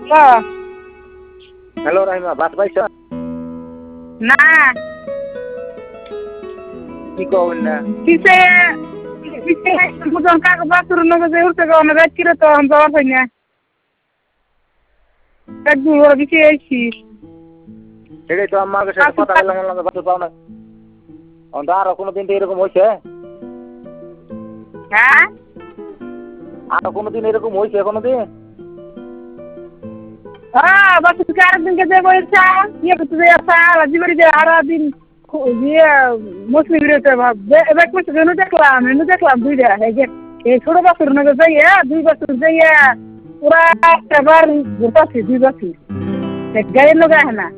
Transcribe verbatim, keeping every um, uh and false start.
hello Rahima, বাস পাইছ না কি কবেন না কিসে কিসে বুঝন কাক বাসুর নগে যে উঠতে গো না রাত কিরে তো আমি যাওয়া পাই না এক দু বড় কিছু আইছি সেটাই তো আমার সাথে কথা বললাম বললাম বাস পাও না অন্ধ আরো কোনোদিন তো এরকম হয়েছে হ্যাঁ আরো কোনোদিন এরকম হয়েছে কোনোদিন হ্যাঁ বাসু কে আরেকদিনকে যে বলছা ইয়ে করতে যে আসা রাজীবাড়ি যে আরো দিন ইয়ে মুসলিম রেতে ভাব এবার কিছু জন্য দেখলাম এনে দেখলাম দুইটা এই ছোট বাসুর নগে যাইয়া দুই বাসুর যাইয়া পুরা এবার গোটাছি দুই বাসুর গাড়ির লোক আহে না